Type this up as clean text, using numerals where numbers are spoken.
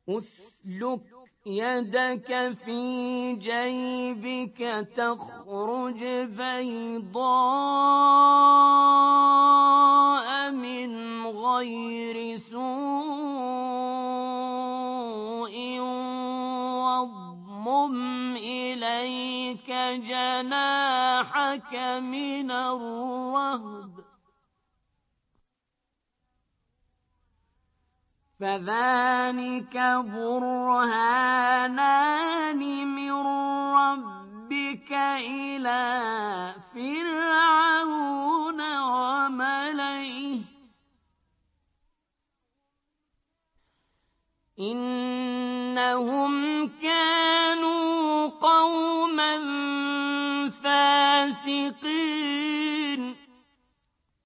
أسلك يدك في جيبك تخرج بيضاء من غير سوء واضمم إليك جناحك من الرهب فذلك برهانان من ربك إلى فرعون وملئه إنهم كانوا قوما فاسقين